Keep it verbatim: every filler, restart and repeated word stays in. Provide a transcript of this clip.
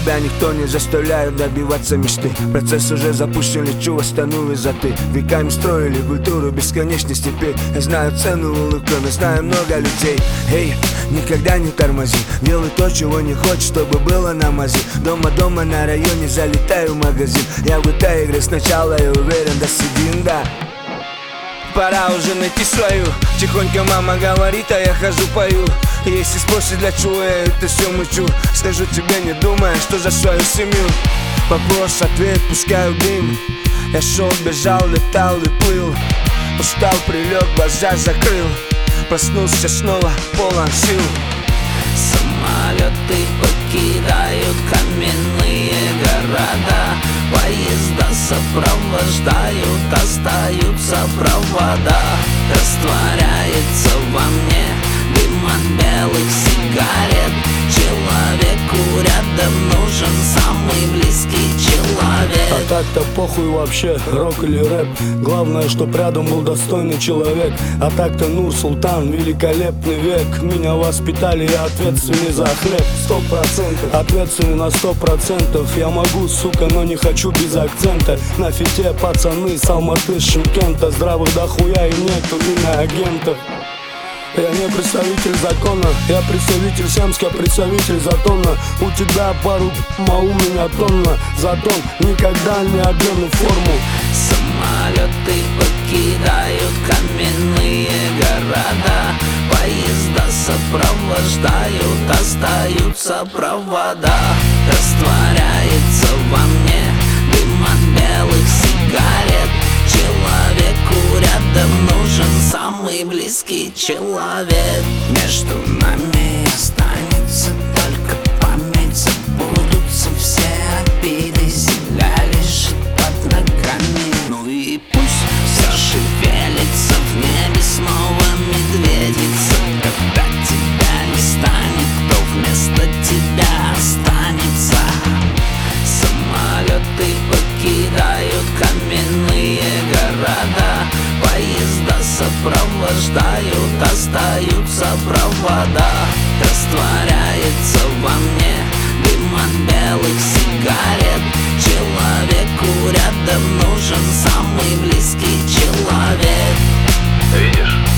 Тебя никто не заставляет добиваться мечты. Процесс уже запущен, лечу, восстану высоты. Веками строили культуру бесконечной степи. Я знаю цену улыбки, но знаю много людей. Эй, никогда не тормози, делай то, чего не хочешь, чтобы было на мази. Дома, дома на районе, залетаю в магазин. Я в этой игре сначала и уверен, до седин, да. Пора уже найти свою. Тихонько мама говорит, а я хожу пою. Если спросишь, для чего я это все мучу, скажу тебе, не думая, что за свою семью. Вопрос, ответ, пускаю дым. Я шел, бежал, летал и плыл. Устал, прилег, глаза закрыл. Проснулся снова, полон сил. Самолеты покидают каменные города. Поезда сопровождают, остаются провода. Растворяется во мне дым от белых сигарет. Человеку рядом нужен самый близкий человек. А так-то похуй вообще, рок или рэп. Главное, чтоб рядом был достойный человек. А так-то Нур-Султан, великолепный век. Меня воспитали, я ответственный за хлеб. Сто процентов ответственный на сто процентов. Я могу, сука, но не хочу без акцента. На фите пацаны с Алматы, Шымкента. Здравых дохуя и нету иноагентов. Я не представитель закона, я представитель Семска, представитель Затона. У тебя пару, а у меня тонна. Затон никогда не одену форму. Самолеты покидают каменные города. Поезда сопровождают, остаются провода. Растворяется во мне дым от белых сигарет. Человеку рядом нужен самый близкий человек. Между нами останется только память. Забудутся все обиды, земля лежит под ногами. Ну и пусть зашевелится в небе снова медведица. Когда тебя не станет, то вместо тебя останется. Самолеты покидают каменные города. Поезда сопровождают, остаются провода. Растворяется во мне дым от белых сигарет. Человеку рядом нужен самый близкий человек. Видишь?